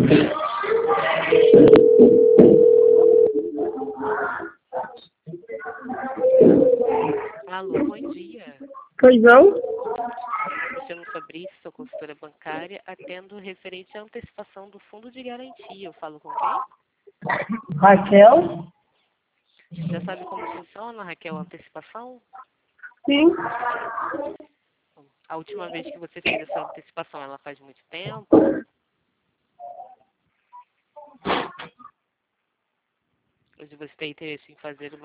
Alô, bom dia. Pois não? Me chamo Fabrício, sou consultora bancária, atendo referente à antecipação do fundo de garantia. Eu falo com quem? Raquel? Já sabe como funciona, Raquel, a antecipação? Sim. A última vez que você fez essa antecipação, ela faz muito tempo? Hoje você tem interesse em fazer uma